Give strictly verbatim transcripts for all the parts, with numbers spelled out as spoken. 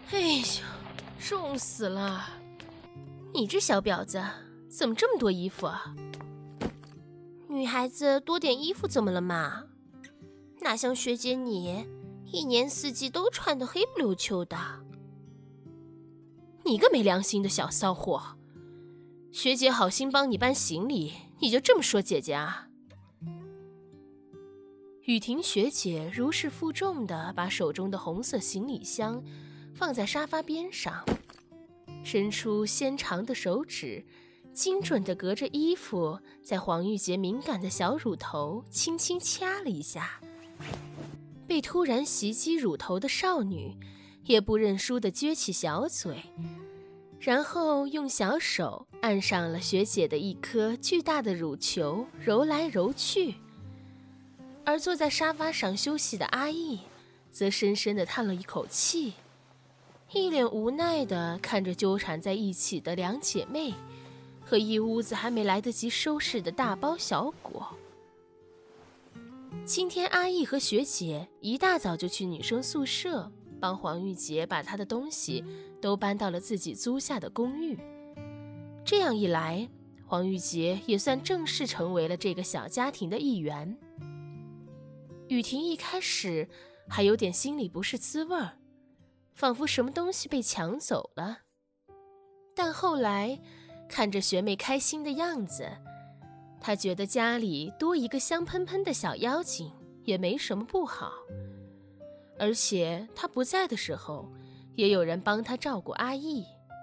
哎呦，重死了！你这小婊子，怎么这么多衣服啊？女孩子多点衣服怎么了嘛？哪像学姐你，一年四季都穿得黑不溜秋的。你个没良心的小骚货！学姐好心帮你搬行李，你就这么说姐姐啊？雨婷学姐如释负重地把手中的红色行李箱放在沙发边上，伸出纤长的手指，精准地隔着衣服在黄玉洁敏感的小乳头轻轻掐了一下。被突然袭击乳头的少女也不认输地撅起小嘴，然后用小手按上了学姐的一颗巨大的乳球，揉来揉去。而坐在沙发上休息的阿义则深深地叹了一口气，一脸无奈地看着纠缠在一起的两姐妹和一屋子还没来得及收拾的大包小裹。今天阿义和学姐一大早就去女生宿舍帮黄玉洁把她的东西都搬到了自己租下的公寓，这样一来，黄玉洁也算正式成为了这个小家庭的一员。雨婷一开始还有点心里不是滋味儿，仿佛什么东西被抢走了。但后来看着学妹开心的样子，她觉得家里多一个香喷喷的小妖精也没什么不好。而且她不在的时候，也有人帮她照顾阿义。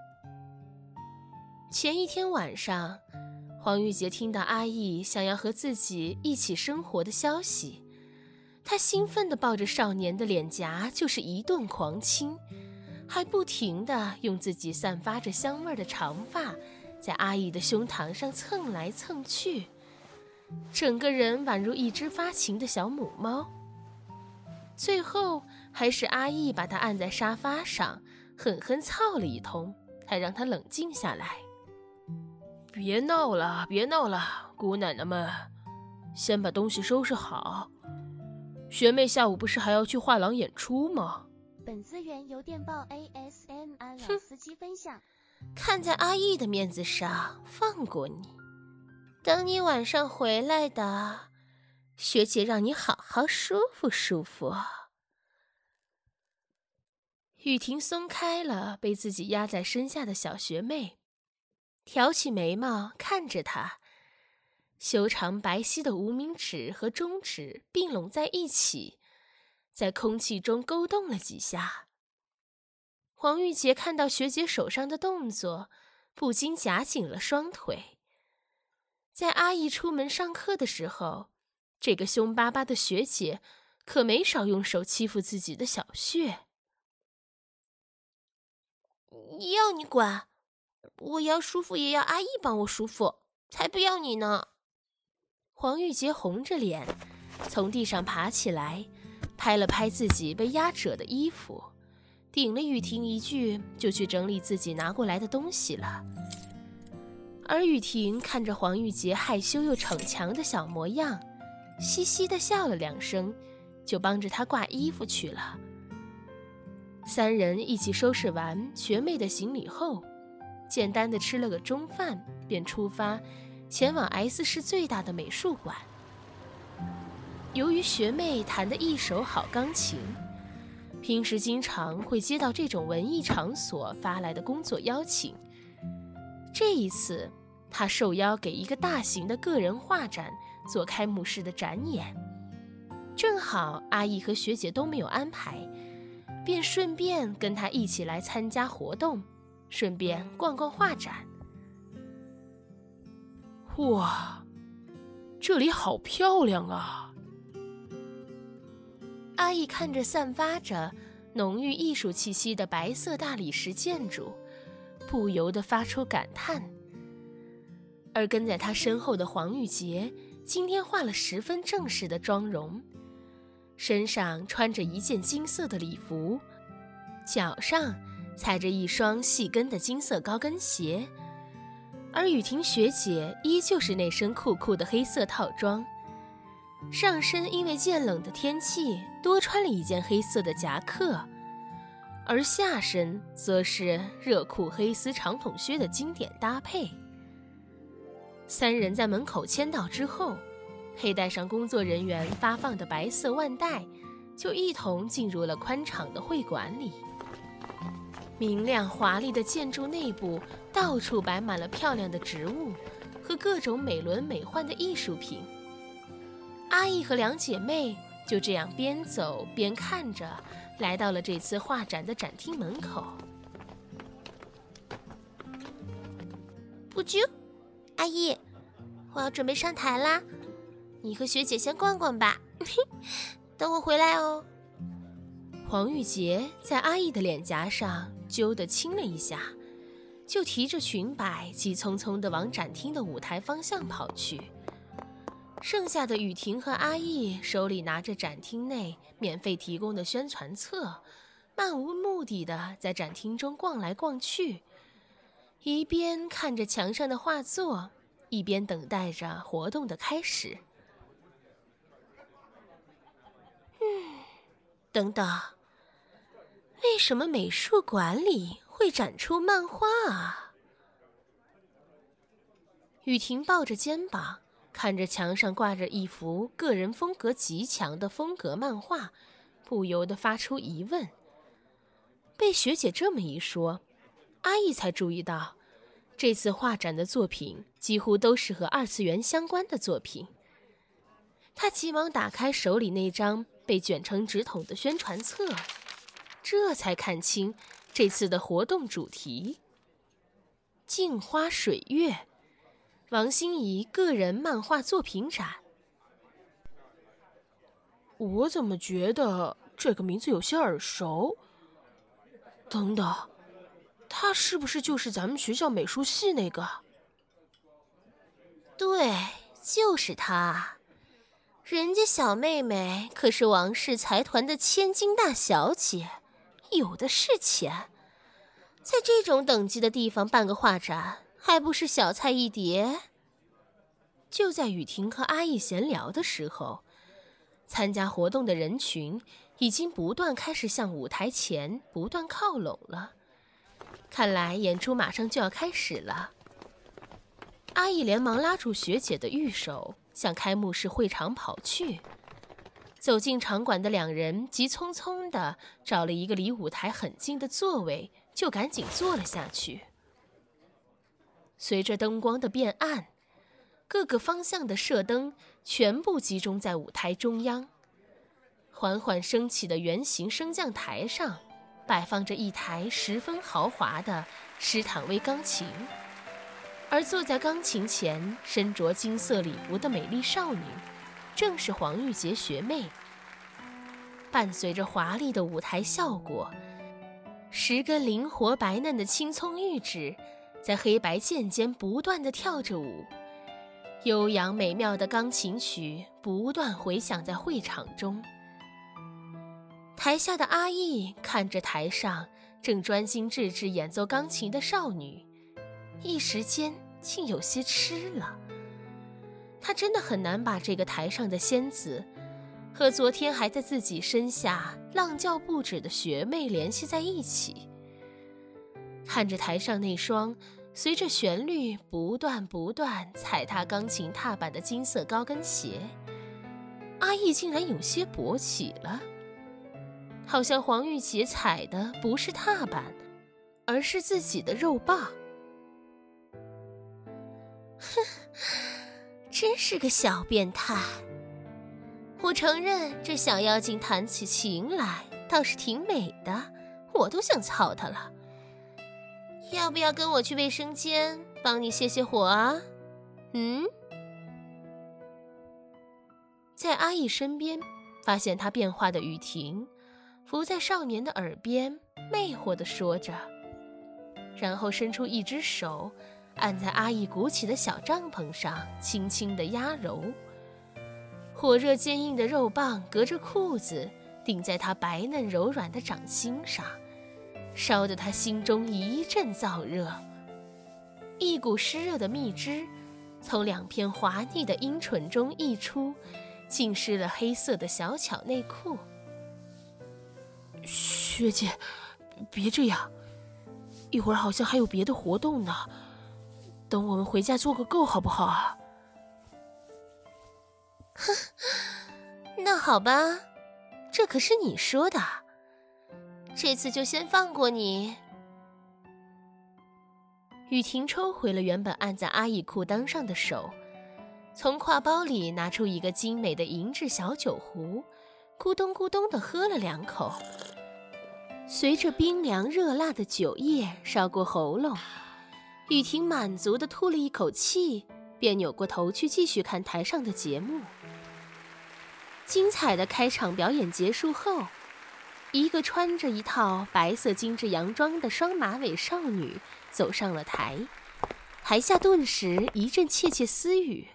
前一天晚上，黄玉洁听到阿义想要和自己一起生活的消息，她兴奋地抱着少年的脸颊就是一顿狂亲，还不停地用自己散发着香味的长发在阿义的胸膛上蹭来蹭去，整个人宛如一只发情的小母猫。最后还是阿义把她按在沙发上狠狠操了一通，才让她冷静下来。别闹了别闹了，姑奶奶们，先把东西收拾好。学妹下午不是还要去画廊演出吗？ 本资源由电报 A S M R 老司机分享。 看在阿义的面子上放过你，等你晚上回来的，学姐让你好好舒服舒服。雨婷松开了被自己压在身下的小学妹，挑起眉毛看着她，修长白皙的无名指和中指并拢在一起，在空气中勾动了几下。黄玉洁看到学姐手上的动作，不禁夹紧了双腿。在阿姨出门上课的时候，这个凶巴巴的学姐可没少用手欺负自己的小穴。要你管，我要舒服也要阿姨帮我舒服，才不要你呢。黄玉洁红着脸从地上爬起来，拍了拍自己被压褶的衣服，顶了雨婷一句，就去整理自己拿过来的东西了。而雨婷看着黄玉洁害羞又逞强的小模样，嘻嘻地笑了两声，就帮着她挂衣服去了。三人一起收拾完学妹的行李后，简单的吃了个中饭，便出发前往 S 市最大的美术馆。由于学妹弹得一手好钢琴，平时经常会接到这种文艺场所发来的工作邀请。这一次，她受邀给一个大型的个人画展做开幕式的展演，正好阿姨和学姐都没有安排，便顺便跟她一起来参加活动，顺便逛逛画展。哇，这里好漂亮啊！阿姨看着散发着浓郁艺术气息的白色大理石建筑，不由得发出感叹。而跟在她身后的黄玉洁今天化了十分正式的妆容，身上穿着一件金色的礼服，脚上踩着一双细跟的金色高跟鞋，而雨婷学姐依旧是那身酷酷的黑色套装，上身因为渐冷的天气多穿了一件黑色的夹克， 而下身则是热裤黑丝长筒靴的经典搭配。三人在门口签到之后，佩戴上工作人员发放的白色腕带，就一同进入了宽敞的会馆里。明亮华丽的建筑内部，到处摆满了漂亮的植物和各种美轮美奂的艺术品。阿义和两姐妹就这样边走边看着，来到了这次画展的展厅门口。 不啾，阿义，我要准备上台啦，你和学姐先逛逛吧，等我回来哦。 黄玉洁在阿义的脸颊上揪地亲了一下，就提着裙摆急匆匆地往展厅的舞台方向跑去。剩下的雨婷和阿义手里拿着展厅内免费提供的宣传册，漫无目的地在展厅中逛来逛去，一边看着墙上的画作，一边等待着活动的开始。 嗯，等等，为什么美术馆里会展出漫画啊？ 雨婷抱着肩膀，看着墙上挂着一幅个人风格极强的风格漫画，不由得发出疑问。被学姐这么一说，阿义才注意到，这次画展的作品几乎都是和二次元相关的作品。他急忙打开手里那张被卷成纸筒的宣传册，这才看清这次的活动主题：镜花水月，王心怡个人漫画作品展。 我怎么觉得这个名字有些耳熟？等等，他是不是就是咱们学校美术系那个？ 对，就是他。人家小妹妹可是王氏财团的千金大小姐，有的是钱，在这种等级的地方办个画展，还不是小菜一碟？ 就在雨婷和阿义闲聊的时候，参加活动的人群已经不断开始向舞台前不断靠拢了。看来演出马上就要开始了。阿义连忙拉住学姐的玉手，向开幕式会场跑去。走进场馆的两人急匆匆地找了一个离舞台很近的座位，就赶紧坐了下去。随着灯光的变暗，各个方向的射灯全部集中在舞台中央。缓缓升起的圆形升降台上，摆放着一台十分豪华的施坦威钢琴，而坐在钢琴前身着金色礼服的美丽少女，正是黄玉洁学妹。伴随着华丽的舞台效果，十根灵活白嫩的青葱玉指在黑白键间不断地跳着舞，悠扬美妙的钢琴曲不断回响在会场中。台下的阿义看着台上正专心致志演奏钢琴的少女，一时间竟有些痴了。他真的很难把这个台上的仙子和昨天还在自己身下浪叫不止的学妹联系在一起。看着台上那双随着旋律不断不断踩踏钢琴踏板的金色高跟鞋，阿义竟然有些勃起了，好像黄玉洁踩的不是踏板，而是自己的肉棒。 哼，真是个小变态。我承认这小妖精弹起琴来倒是挺美的，我都想操她了。要不要跟我去卫生间帮你泄泄火啊？嗯？ 在阿义身边，发现他变化的雨婷伏在少年的耳边魅惑地说着，然后伸出一只手按在阿义鼓起的小帐篷上，轻轻地压揉。火热坚硬的肉棒隔着裤子顶在他白嫩柔软的掌心上，烧得他心中一阵燥热。一股湿热的蜜汁从两片滑腻的阴唇中溢出，浸湿了黑色的小巧内裤。 学姐， 别这样，一会儿好像还有别的活动呢。等我们回家做个够好不好啊？ 哼，那好吧，这可是你说的，这次就先放过你。 雨婷抽回了原本按在阿义裤裆上的手，从挎包里拿出一个精美的银质小酒壶，咕咚咕咚地喝了两口。随着冰凉热辣的酒液烧过喉咙，雨婷满足地吐了一口气，便扭过头去继续看台上的节目。精彩的开场表演结束后，一个穿着一套白色精致洋装的双马尾少女走上了台，台下顿时一阵窃窃私语。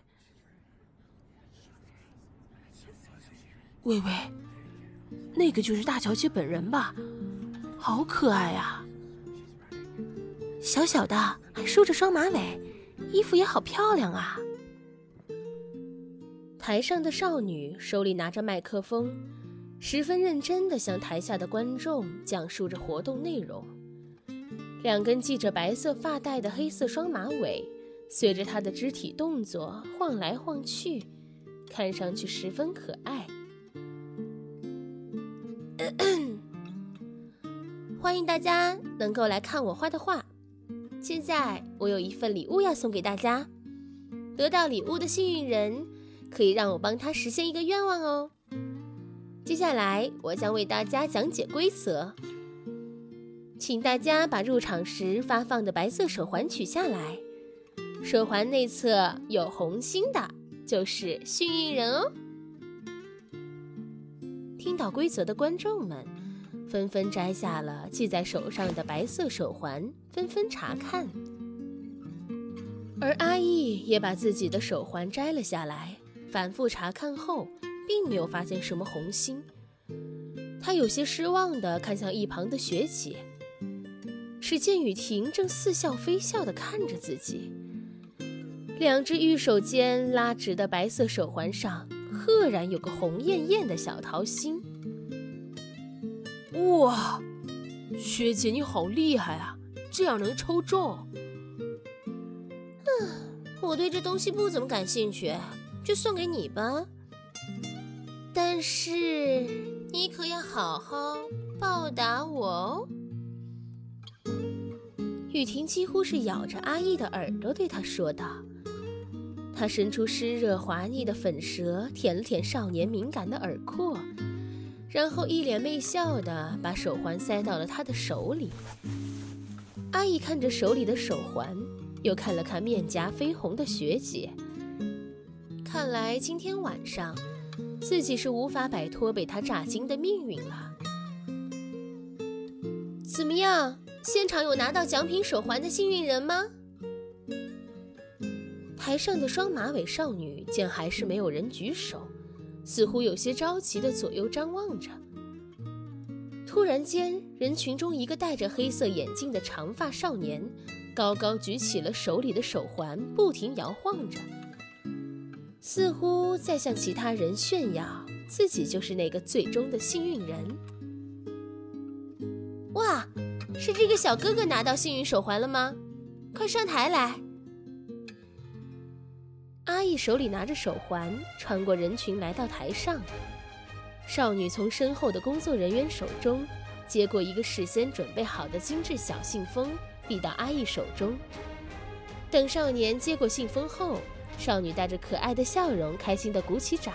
喂喂，那个就是大小姐本人吧？好可爱啊！ 小小的，还梳着双马尾，衣服也好漂亮啊！台上的少女手里拿着麦克风，十分认真地向台下的观众讲述着活动内容。两根系着白色发带的黑色双马尾，随着她的肢体动作晃来晃去，看上去十分可爱。咳咳，欢迎大家能够来看我画的画。现在我有一份礼物要送给大家，得到礼物的幸运人可以让我帮他实现一个愿望哦。接下来我将为大家讲解规则，请大家把入场时发放的白色手环取下来，手环内侧有红心的就是幸运人哦。听到规则的观众们纷纷摘下了系在手上的白色手环，纷纷查看。而阿义也把自己的手环摘了下来，反复查看后并没有发现什么红心。他有些失望地看向一旁的学姐，只见雨婷正似笑非笑地看着自己，两只玉手间拉直的白色手环上赫然有个红艳艳的小桃心。 哇，学姐你好厉害啊，这样能抽中。 嗯，我对这东西不怎么感兴趣，就送给你吧。但是你可要好好报答我哦。雨婷几乎是咬着阿义的耳朵对他说道。她伸出湿热滑腻的粉舌舔了舔少年敏感的耳廓，然后一脸媚笑地把手环塞到了他的手里。阿义看着手里的手环，又看了看面颊绯红的学姐，看来今天晚上自己是无法摆脱被他炸惊的命运了。怎么样，现场有拿到奖品手环的幸运人吗？台上的双马尾少女见还是没有人举手，似乎有些着急地左右张望着。突然间，人群中一个戴着黑色眼镜的长发少年高高举起了手里的手环，不停摇晃着，似乎在向其他人炫耀自己就是那个最终的幸运人。哇，是这个小哥哥拿到幸运手环了吗？快上台来！阿义手里拿着手环，穿过人群来到台上。少女从身后的工作人员手中接过一个事先准备好的精致小信封，递到阿义手中。等少年接过信封后，少女带着可爱的笑容，开心地鼓起掌。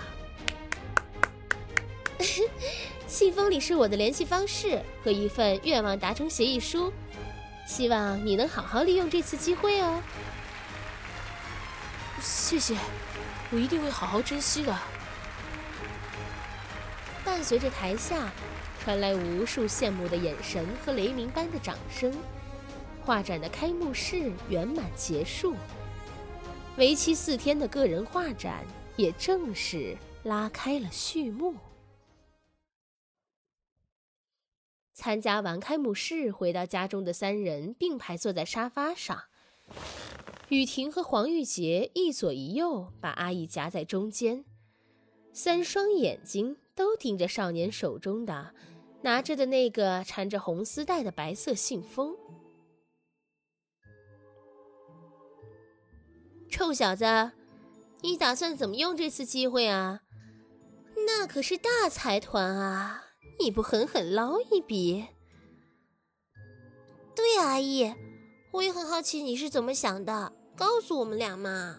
信封里是我的联系方式和一份愿望达成协议书，希望你能好好利用这次机会哦。 谢谢，我一定会好好珍惜的。 伴随着台下传来无数羡慕的眼神和雷鸣般的掌声，画展的开幕式圆满结束，为期四天的个人画展也正式拉开了序幕。参加完开幕式回到家中的三人并排坐在沙发上，雨婷和黄玉洁一左一右把阿义夹在中间，三双眼睛都盯着少年手中的拿着的那个缠着红丝带的白色信封。臭小子，你打算怎么用这次机会啊？那可是大财团啊，你不狠狠捞一笔？ 对啊，阿姨，我也很好奇你是怎么想的，告诉我们俩嘛。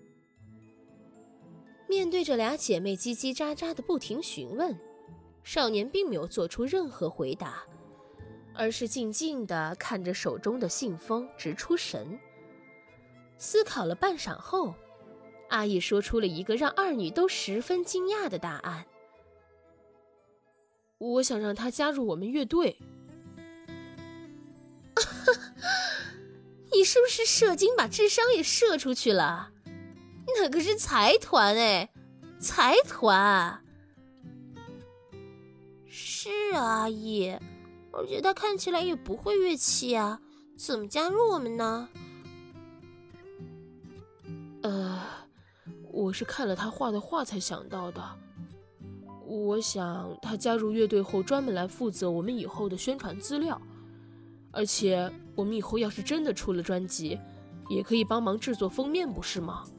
面对着俩姐妹叽叽喳喳的不停询问，少年并没有做出任何回答，而是静静地看着手中的信封，直出神。思考了半晌后，阿姨说出了一个让二女都十分惊讶的答案：我想让她加入我们乐队。你是不是射精把智商也射出去了？那可是财团哎，财团。 是啊，阿姨，而且他看起来也不会乐器啊，怎么加入我们呢？ 呃，我是看了他画的画才想到的。我想他加入乐队后，专门来负责我们以后的宣传资料，而且我们以后要是真的出了专辑，也可以帮忙制作封面，不是吗？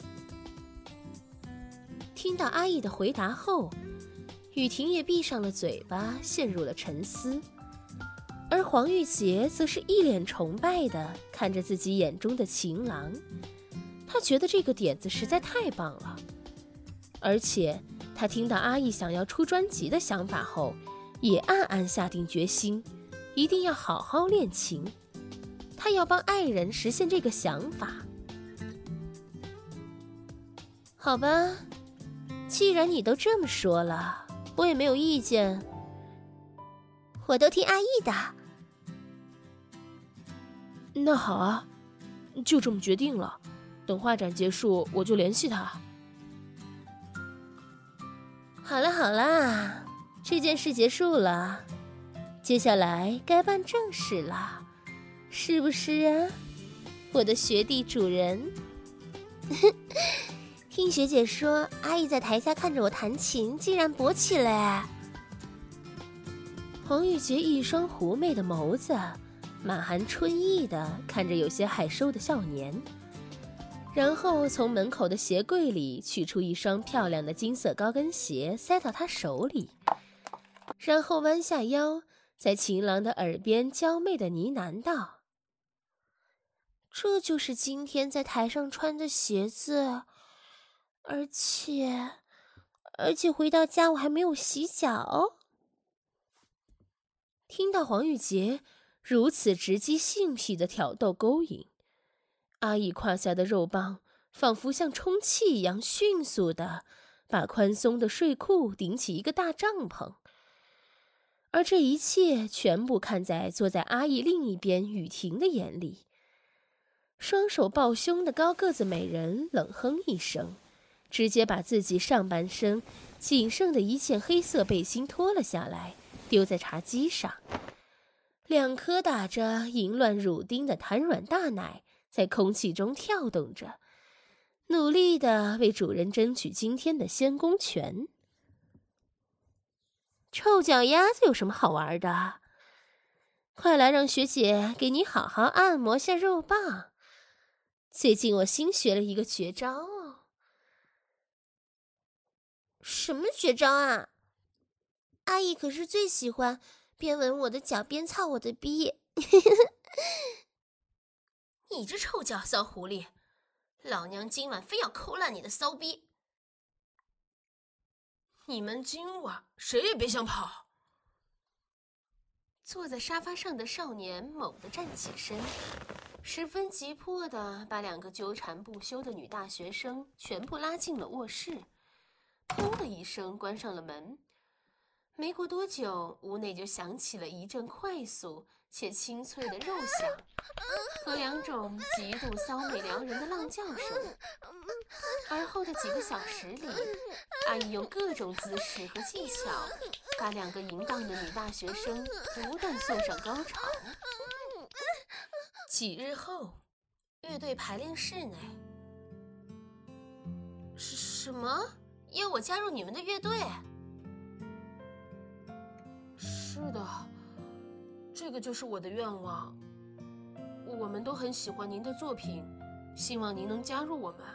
听到阿姨的回答后，雨婷也闭上了嘴巴，陷入了沉思。而黄玉洁则是一脸崇拜地看着自己眼中的情郎，他觉得这个点子实在太棒了。而且他听到阿姨想要出专辑的想法后，也暗暗下定决心，一定要好好练琴。他要帮爱人实现这个想法。好吧，既然你都这么说了，我也没有意见。 我都听阿姨的。 那好啊，就这么决定了。等画展结束，我就联系他。 好了好啦，这件事结束了，接下来该办正事了，是不是啊，我的学弟主人？ 听学姐说，阿姨在台下看着我弹琴，竟然勃起了。 黄玉洁一双狐媚的眸子满含春意地看着有些害羞的少年，然后从门口的鞋柜里取出一双漂亮的金色高跟鞋塞到他手里，然后弯下腰在情郎的耳边娇媚地呢喃道： 这就是今天在台上穿的鞋子，而且而且回到家我还没有洗脚。 听到黄玉洁如此直击性癖的挑逗勾引，阿姨胯下的肉棒仿佛像充气一样迅速地把宽松的睡裤顶起一个大帐篷，而这一切全部看在坐在阿姨另一边雨婷的眼里。双手抱胸的高个子美人冷哼一声，直接把自己上半身仅剩的一件黑色背心脱了下来，丢在茶几上。两颗打着淫乱乳钉的弹软大奶在空气中跳动着，努力地为主人争取今天的先攻权。臭脚丫子有什么好玩的？快来让学姐给你好好按摩下肉棒。最近我新学了一个绝招哦。 什么绝招啊？阿姨可是最喜欢边吻我的脚边操我的逼。 你这臭脚骚狐狸，老娘今晚非要抠烂你的骚逼！ 你们今晚谁也别想跑！ 坐在沙发上的少年猛地站起身，十分急迫地把两个纠缠不休的女大学生全部拉进了卧室，砰的一声关上了门。没过多久，屋内就响起了一阵快速且清脆的肉响和两种极度骚美撩人的浪叫声。而后的几个小时里，阿姨用各种姿势和技巧把两个淫荡的女大学生不断送上高潮。几日后，乐队排练室内。什么？要我加入你们的乐队？什是的，这个就是我的愿望。我们都很喜欢您的作品，希望您能加入我们。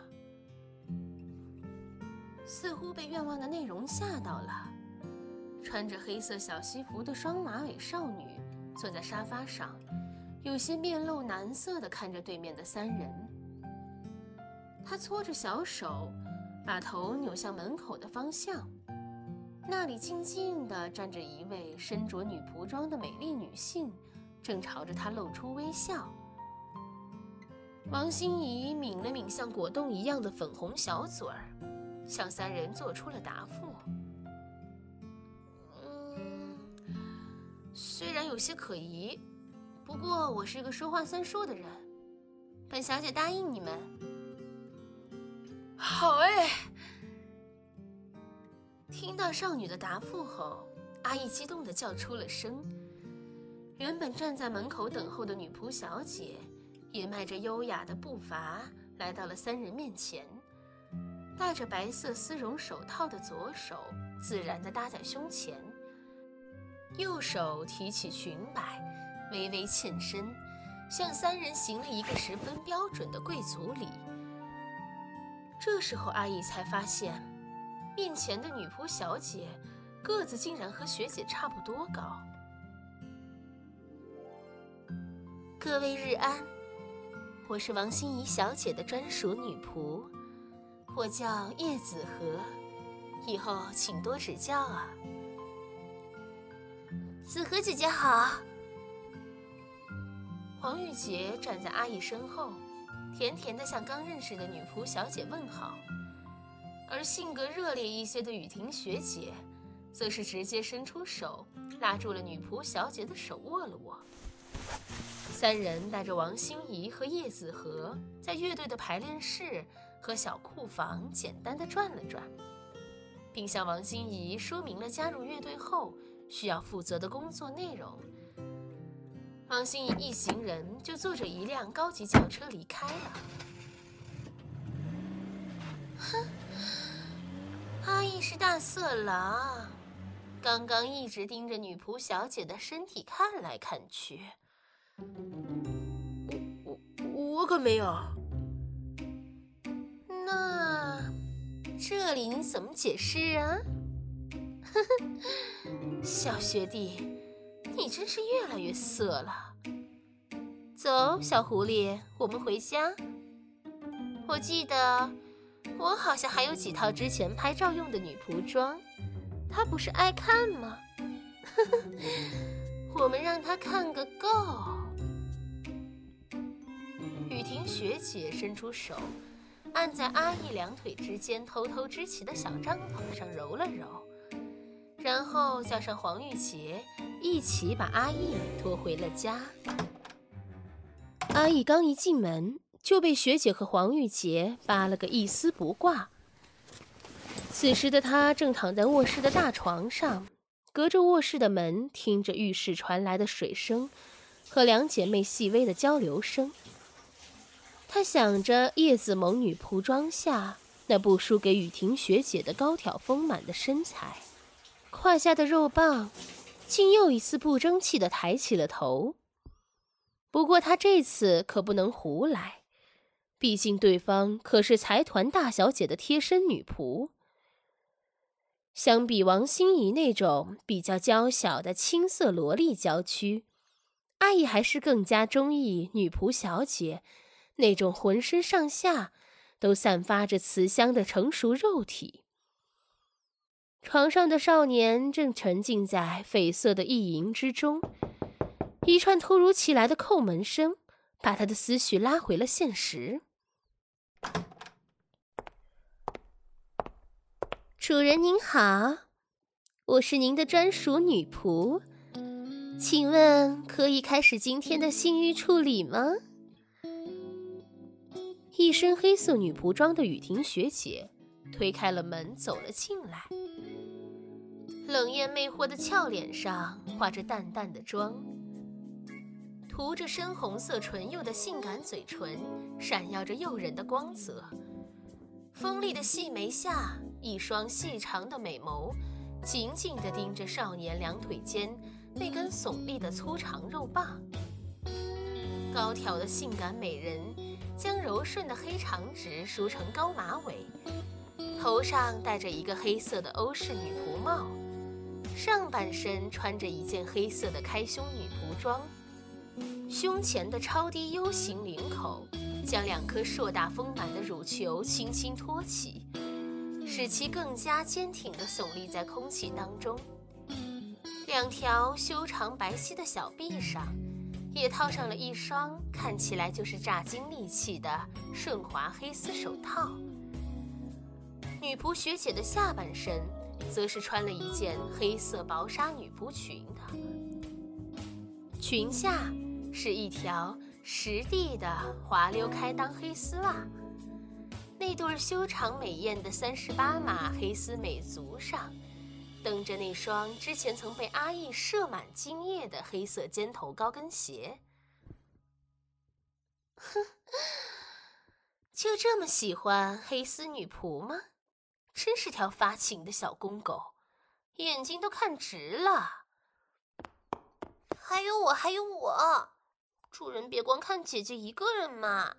似乎被愿望的内容吓到了，穿着黑色小西服的双马尾少女坐在沙发上，有些面露难色地看着对面的三人。她搓着小手，把头扭向门口的方向，那里静静地站着一位身着女仆装的美丽女性，正朝着她露出微笑。王心怡抿了抿像果冻一样的粉红小嘴儿，向三人做出了答复。嗯，虽然有些可疑，不过我是个说话算数的人，本小姐答应你们。 好哎！ 听到少女的答复后，阿义激动地叫出了声。原本站在门口等候的女仆小姐也迈着优雅的步伐来到了三人面前，戴着白色丝绒手套的左手自然地搭在胸前，右手提起裙摆，微微欠身，向三人行了一个十分标准的贵族礼。这时候阿义才发现，面前的女仆小姐个子竟然和学姐差不多高。各位日安，我是王心怡小姐的专属女仆，我叫叶子和，以后请多指教啊。子和姐姐好。黄玉洁站在阿义身后，甜甜地向刚认识的女仆小姐问好，而性格热烈一些的雨婷学姐则是直接伸出手拉住了女仆小姐的手，握了握。三人带着王心怡和叶子和在乐队的排练室和小库房简单的转了转，并向王心怡说明了加入乐队后需要负责的工作内容。王心怡一行人就坐着一辆高级轿车离开了。哼，阿义是大色狼，刚刚一直盯着女仆小姐的身体看来看去。 我我我可没有。 那这里你怎么解释啊？呵呵，小学弟，你真是越来越色了。走，小狐狸，我们回家。我记得我好像还有几套之前拍照用的女仆装，他不是爱看吗？呵呵，我们让他看个够。雨婷学姐伸出手，按在阿义两腿之间偷偷支起的小帐篷上揉了揉，然后叫上黄玉洁，一起把阿义拖回了家。阿义刚一进门，就被学姐和黄玉洁扒了个一丝不挂。此时的他正躺在卧室的大床上，隔着卧室的门听着浴室传来的水声和两姐妹细微的交流声。他想着叶子萌女仆装下那不输给雨婷学姐的高挑丰满的身材，胯下的肉棒竟又一次不争气地抬起了头。不过他这次可不能胡来，毕竟对方可是财团大小姐的贴身女仆。相比王心怡那种比较娇小的青涩萝莉娇躯，阿姨还是更加中意女仆小姐那种浑身上下都散发着慈香的成熟肉体。床上的少年正沉浸在绯色的意淫之中，一串突如其来的叩门声把他的思绪拉回了现实。主人您好，我是您的专属女仆，请问可以开始今天的性欲处理吗？一身黑色女仆装的雨婷学姐推开了门走了进来，冷艳魅惑的俏脸上画着淡淡的妆，涂着深红色唇釉的性感嘴唇闪耀着诱人的光泽，锋利的细眉下一双细长的美眸紧紧地盯着少年两腿间那根耸立的粗长肉棒。高挑的性感美人将柔顺的黑长直梳成高马尾，头上戴着一个黑色的欧式女仆帽，上半身穿着一件黑色的开胸女仆装，胸前的超低 U 型领口将两颗硕大丰满的乳球轻轻托起，使其更加坚挺地耸立在空气当中。两条修长白皙的小臂上也套上了一双看起来就是炸金利器的顺滑黑丝手套。女仆学姐的下半身则是穿了一件黑色薄纱女仆裙的，裙下是一条实地的滑溜开裆黑丝袜。那对修长美艳的三十八码黑丝美足上蹬着那双之前曾被阿义射满精液的黑色尖头高跟鞋。哼，就这么喜欢黑丝女仆吗？真是条发情的小公狗，眼睛都看直了。还有我，还有我，主人别光看姐姐一个人嘛。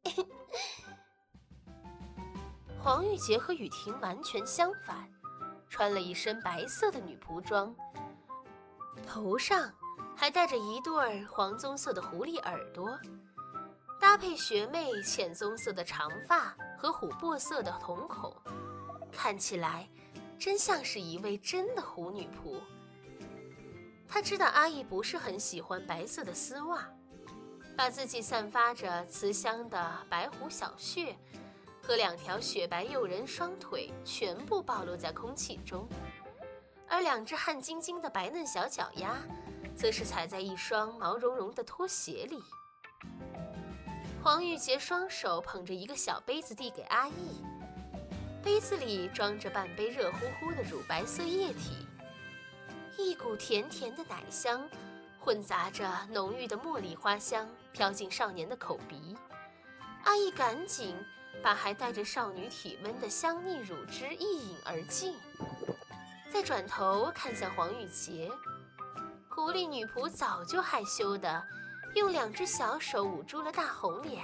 黄玉洁和雨婷完全相反，穿了一身白色的女仆装，头上还戴着一对黄棕色的狐狸耳朵，搭配学妹浅棕色的长发和琥珀色的瞳孔，看起来真像是一位真的狐女仆。她知道阿义不是很喜欢白色的丝袜，把自己散发着慈香的白狐小穴和两条雪白诱人双腿全部暴露在空气中，而两只汗津津的白嫩小脚丫则是踩在一双毛茸茸的拖鞋里。黄玉洁双手捧着一个小杯子递给阿义，杯子里装着半杯热乎乎的乳白色液体，一股甜甜的奶香混杂着浓郁的茉莉花香飘进少年的口鼻。阿义赶紧把还带着少女体温的香腻乳汁一饮而尽，再转头看向黄玉洁，狐狸女仆早就害羞的用两只小手捂住了大红脸。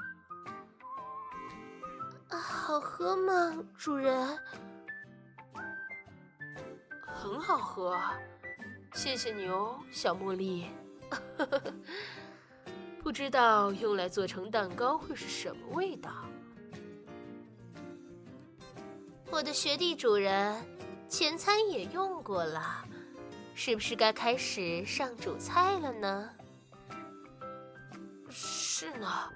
啊，好喝吗，主人？很好喝，谢谢你哦，小茉莉。不知道用来做成蛋糕会是什么味道。我的学弟主人，前餐也用过了，是不是该开始上主菜了呢？是呢。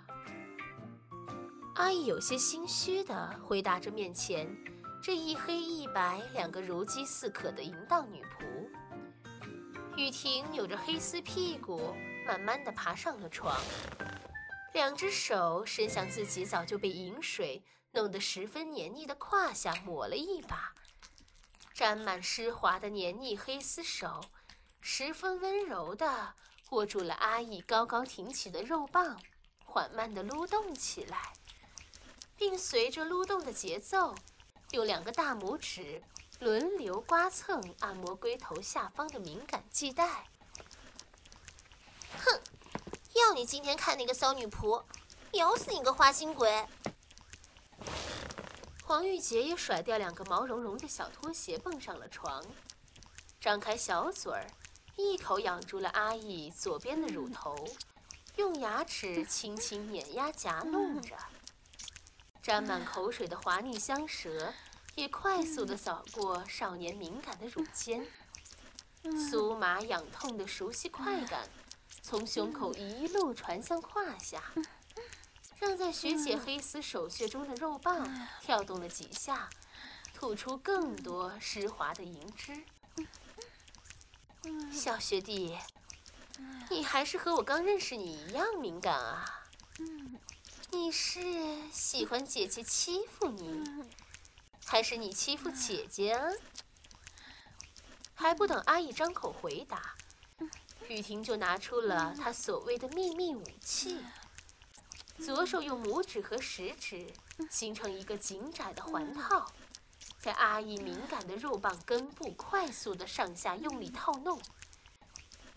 阿义有些心虚地回答着面前这一黑一白两个如饥似渴的淫荡女仆。雨婷扭着黑丝屁股慢慢地爬上了床，两只手伸向自己早就被饮水弄得十分黏腻的胯下抹了一把，沾满湿滑的黏腻黑丝手十分温柔地握住了阿义高高挺起的肉棒，缓慢地撸动起来，并随着撸动的节奏用两个大拇指轮流刮蹭按摩龟头下方的敏感系带。哼，要你今天看那个骚女仆，咬死你个花心鬼！黄玉洁也甩掉两个毛茸茸的小拖鞋，蹦上了床，张开小嘴儿，一口咬住了阿义左边的乳头，用牙齿轻轻碾压夹弄着。沾满口水的滑腻香舌也快速地扫过少年敏感的乳尖，酥麻痒痛的熟悉快感从胸口一路传向胯下，让在学姐黑丝手穴中的肉棒跳动了几下，吐出更多湿滑的银汁。小学弟，你还是和我刚认识你一样敏感啊。你是喜欢姐姐欺负你，还是你欺负姐姐啊？还不等阿义张口回答，雨婷就拿出了她所谓的秘密武器，左手用拇指和食指形成一个紧窄的环套，在阿义敏感的肉棒根部快速的上下用力套弄，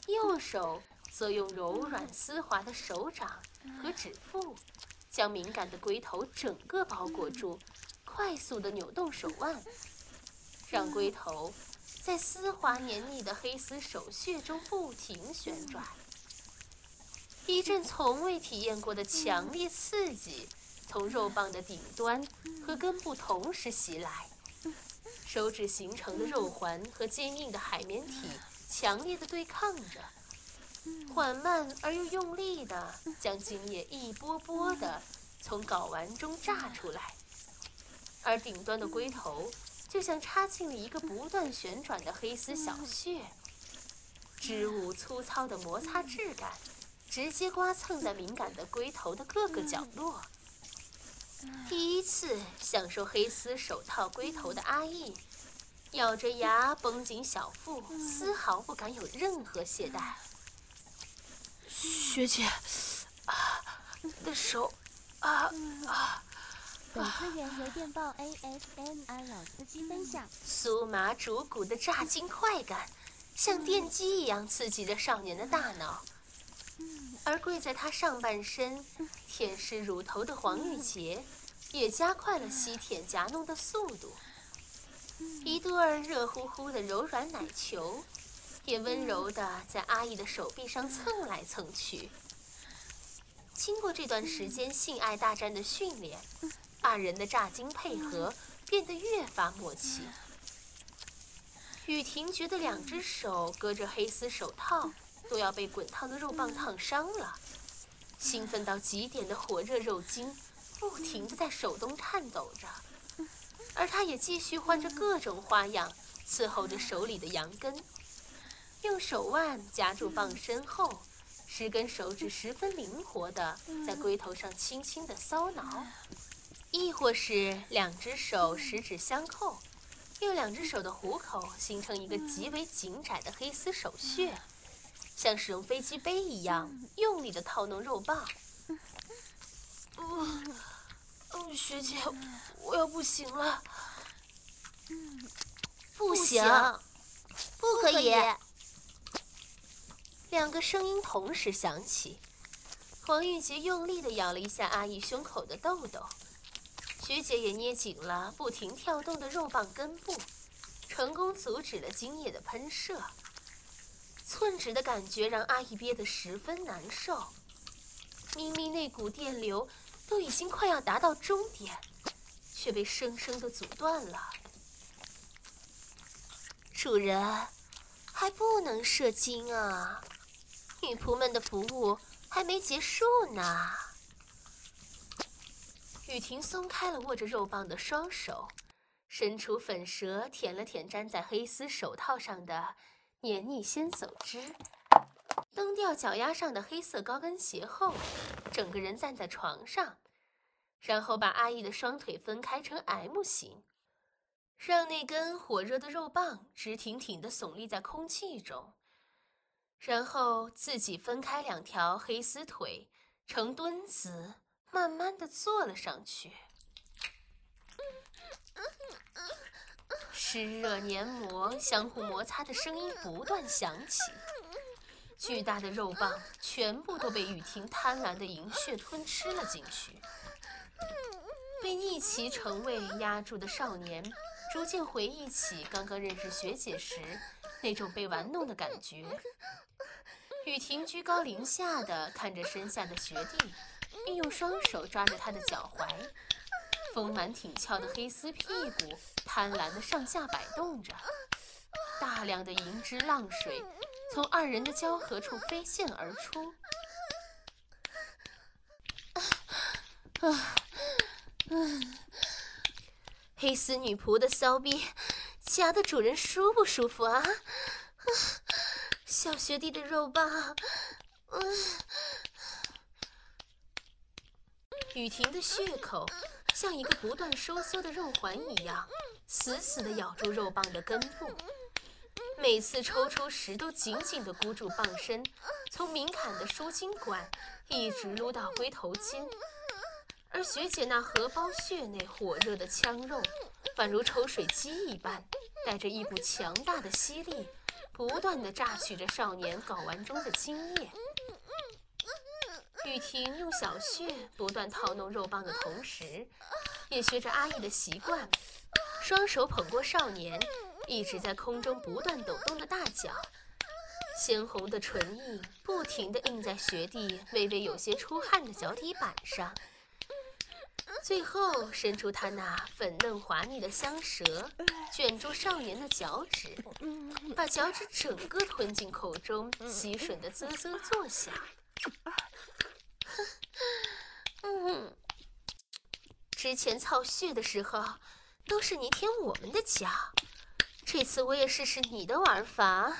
右手则用柔软丝滑的手掌和指腹，将敏感的龟头整个包裹住，快速地扭动手腕，让龟头在丝滑黏腻的黑丝手穴中不停旋转。一阵从未体验过的强烈刺激从肉棒的顶端和根部同时袭来，手指形成的肉环和坚硬的海绵体强烈地对抗着，缓慢而又用力地将精液一波波地从睾丸中炸出来，而顶端的龟头就像插进了一个不断旋转的黑丝小穴，织物粗糙的摩擦质感直接刮蹭在敏感的龟头的各个角落。第一次享受黑丝手套龟头的阿义，咬着牙绷紧小腹，丝毫不敢有任何懈怠。 学姐，啊，的手，啊啊！ 本资源由电报 A S M R 老司机分享。 酥麻主骨的炸筋快感，像电击一样刺激着少年的大脑。而跪在他上半身舔舐乳头的黄玉洁，也加快了吸舔夹弄的速度。一对儿热乎乎的柔软奶球，也温柔地在阿义的手臂上蹭来蹭去。经过这段时间性爱大战的训练，二人的炸筋配合变得越发默契。雨婷觉得两只手隔着黑丝手套都要被滚烫的肉棒烫伤了，兴奋到极点的火热肉筋不停地在手中颤抖着，而他也继续换着各种花样伺候着手里的羊羹，用手腕夹住棒身后，十根手指十分灵活地在龟头上轻轻地搔挠，亦或是两只手十指相扣，用两只手的虎口形成一个极为紧窄的黑丝手穴，像使用飞机杯一样用力地套弄肉棒。嗯，嗯，学姐，我要不行了。 不行，不可以。 两个声音同时响起，黄玉洁用力地咬了一下阿义胸口的痘痘，学姐也捏紧了不停跳动的肉棒根部，成功阻止了精液的喷射。寸指的感觉让阿义憋得十分难受，明明那股电流都已经快要达到终点，却被生生地阻断了。主人，还不能射精啊，女仆们的服务还没结束呢。雨婷松开了握着肉棒的双手，伸出粉舌舔了舔粘在黑丝手套上的黏腻鲜手汁，蹬掉脚丫上的黑色高跟鞋后，整个人站在床上，然后把阿义的双腿分开成 M 型，让那根火热的肉棒直挺挺地耸立在空气中，然后自己分开两条黑丝腿，呈蹲姿，慢慢地坐了上去。湿热黏膜相互摩擦的声音不断响起，巨大的肉棒全部都被雨婷贪婪的淫血吞吃了进去。被逆其成为压住的少年逐渐回忆起刚刚认识学姐时那种被玩弄的感觉。雨婷居高临下地看着身下的学弟，并用双手抓着他的脚踝，丰满挺翘的黑丝屁股贪婪地上下摆动着，大量的银汁浪水从二人的交合处飞溅而出。啊啊黑丝女仆的骚逼夹的主人舒不舒服啊？啊小学弟的肉棒，嗯。雨婷的血口像一个不断收缩的肉环一样，死死地咬住肉棒的根部，每次抽出时都紧紧地箍住棒身，从敏感的输精管一直撸到龟头尖。而学姐那荷包穴内火热的腔肉，宛如抽水机一般，带着一股强大的吸力， 不断地榨取着少年睾丸中的精液。雨婷用小穴不断套弄肉棒的同时，也学着阿义的习惯，双手捧过少年一直在空中不断抖动的大脚，鲜红的唇印不停地印在学弟微微有些出汗的脚底板上，最后伸出他那粉嫩滑腻的香舌，卷住少年的脚趾，把脚趾整个吞进口中，吸吮的啧啧作响。嗯，之前操穴的时候都是你舔我们的脚，这次我也试试你的玩法。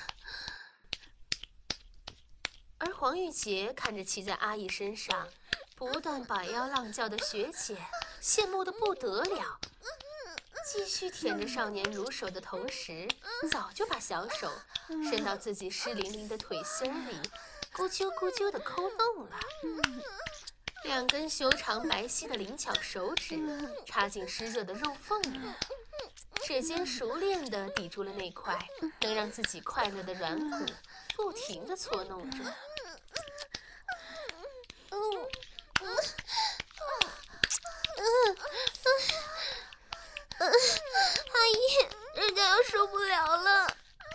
而黄玉洁看着骑在阿义身上不断摆腰浪叫的学姐，羡慕的不得了，继续舔着少年乳手的同时，早就把小手伸到自己湿淋淋的腿心里，咕啾咕啾的抠弄了。两根修长白皙的灵巧手指插进湿热的肉缝里，指尖熟练地抵住了那块能让自己快乐的软骨，不停地搓弄着。 阿姨，人家要受不了了。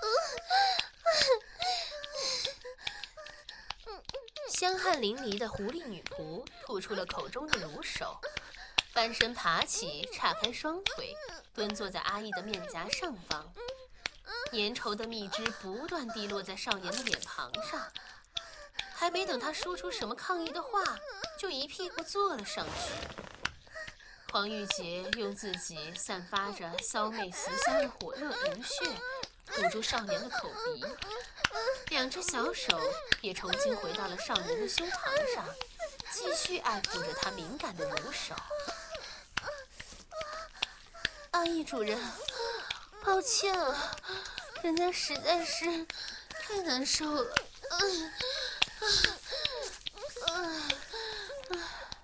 香汗淋漓的狐狸女仆吐出了口中的乳手，翻身爬起，岔开双腿，蹲坐在阿义的面颊上方，粘稠的蜜汁不断滴落在少年的脸庞上。还没等他说出什么抗议的话，就一屁股坐了上去。黄玉洁用自己散发着骚媚死香的火热银穴堵住少年的口鼻，两只小手也重新回到了少年的胸膛上，继续爱抚着他敏感的乳手。阿义主人，抱歉啊，人家实在是太难受了。嗯嗯嗯、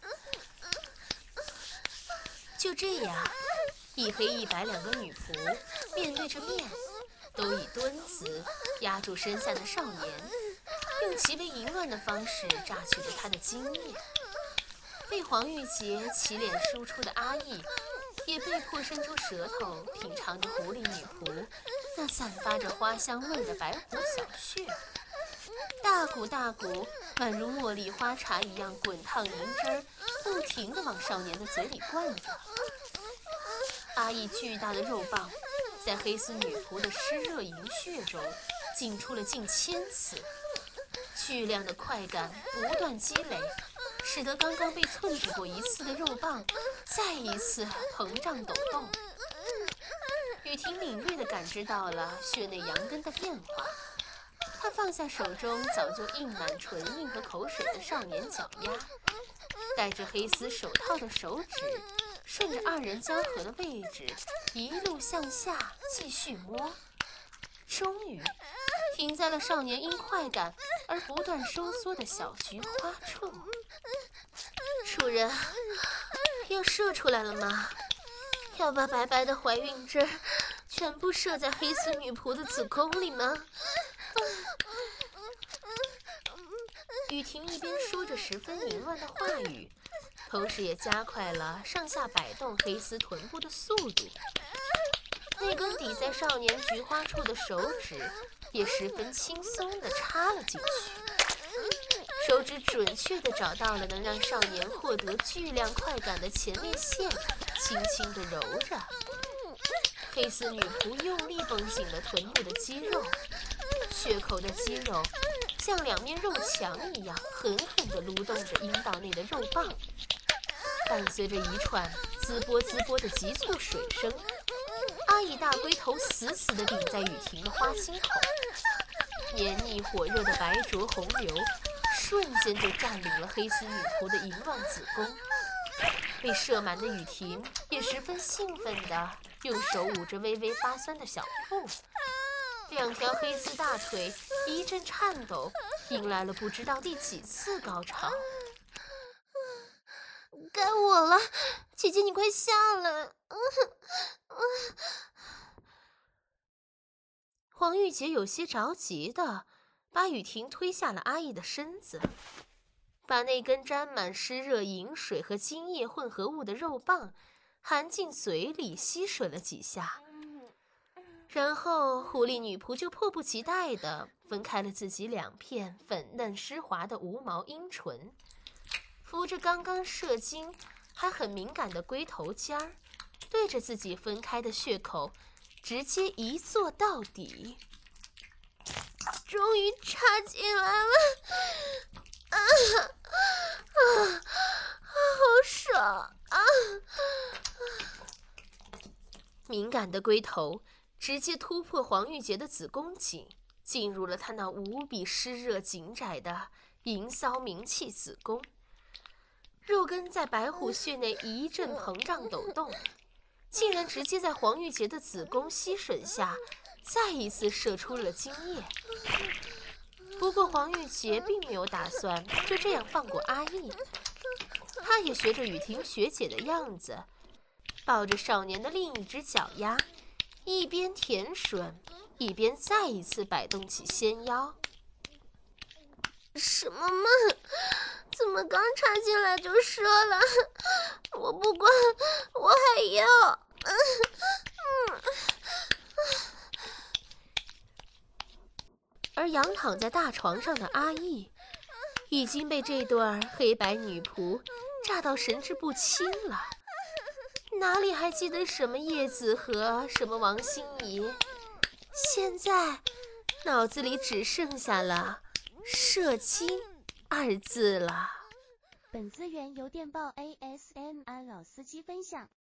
就这样，一黑一白两个女仆面对着面，都以蹲姿压住身下的少年，用极为淫乱的方式榨取着他的精液。被黄玉洁起脸输出的阿义也被迫伸出舌头品尝着狐狸女仆那散发着花香味的白虎小穴，大股大股宛如茉莉花茶一样滚烫银汁儿不停地往少年的嘴里灌着。阿义巨大的肉棒在黑丝女仆的湿热银穴中进出了近千次，巨量的快感不断积累，使得刚刚被寸止过一次的肉棒再一次膨胀抖动。雨婷敏锐地感知到了穴内阳根的变化，她放下手中早就印满唇印和口水的少年脚丫，戴着黑丝手套的手指顺着二人交合的位置一路向下继续摸，终于停在了少年因快感而不断收缩的小菊花处。主人，要射出来了吗？要把白白的怀孕汁全部射在黑丝女仆的子宫里吗？雨婷一边说着十分淫乱的话语，同时也加快了上下摆动黑丝臀部的速度。那根抵在少年菊花处的手指也十分轻松地插了进去，手指准确地找到了能让少年获得巨量快感的前列腺，轻轻地揉着。黑丝女仆用力绷紧了臀部的肌肉，血口的肌肉像两面肉墙一样狠狠地撸动着阴道内的肉棒，伴随着一串滋波滋波的急促水声，阿义大龟头死死地顶在雨婷的花心口，黏腻火热的白灼洪流瞬间就占领了黑丝女仆的淫乱子宫。被射满的雨婷也十分兴奋地用手捂着微微发酸的小腹，两条黑丝大腿一阵颤抖，迎来了不知道第几次高潮。 该我了，姐姐你快下来。 黄玉洁有些着急的把雨婷推下了阿义的身子，把那根沾满湿热饮水和精液混合物的肉棒含进嘴里吸吮了几下，然后狐狸女仆就迫不及待地分开了自己两片粉嫩湿滑的无毛阴唇，扶着刚刚射精还很敏感的龟头尖儿，对着自己分开的穴口直接一坐到底。终于插进来了，啊啊啊！好爽啊！敏感的龟头直接突破黄玉洁的子宫颈，进入了她那无比湿热紧窄的淫骚鸣气子宫，肉根在白虎穴内一阵膨胀抖动，竟然直接在黄玉洁的子宫吸吮下再一次射出了精液。不过黄玉洁并没有打算就这样放过阿义，她也学着雨婷学姐的样子，抱着少年的另一只脚丫，一边舔吮一边再一次摆动起纤腰。什么嘛，怎么刚插进来就射了？我不管，我还要。嗯嗯而仰躺在大床上的阿义已经被这对黑白女仆炸到神志不清了，哪里还记得什么叶子和什么王心怡，现在脑子里只剩下了射精二字了。 本资源由电报 A S M R 老司机分享。